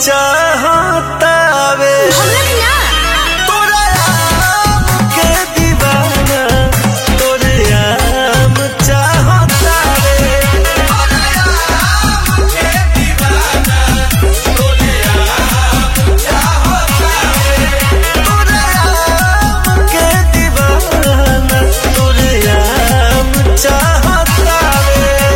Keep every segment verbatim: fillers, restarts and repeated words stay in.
चाहतावे तोरा आम के दीवाना तोरे आम चाहतावे तोरा आम के दीवाना तोरे आम चाहतावे तोरा आम के दीवाना तोरे आम चाहतावे।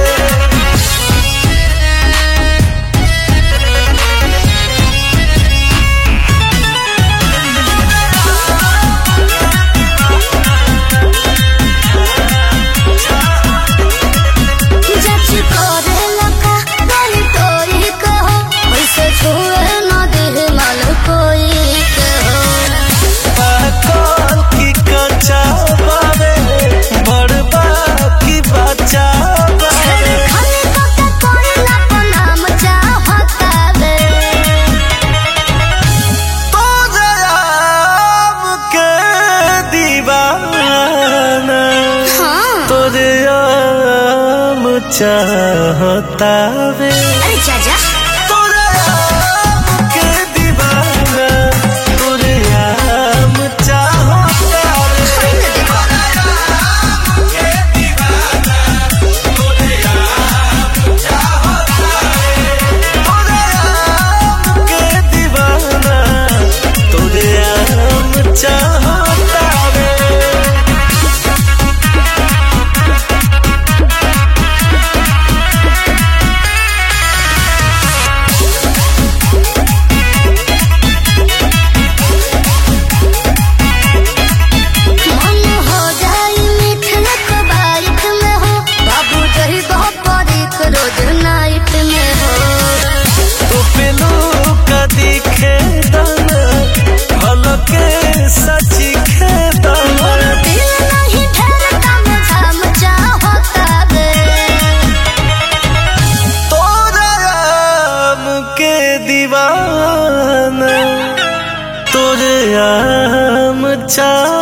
चाहतावे अरे चाचा तोरे आम के दीवाना तोरे आम चाहतावे तोरे आम के दीवाना तोरे आम चाहतावे तोरे आम के दीवाना तोरे आम चाहतावे। दीवाना तोरे आम चाहतावे।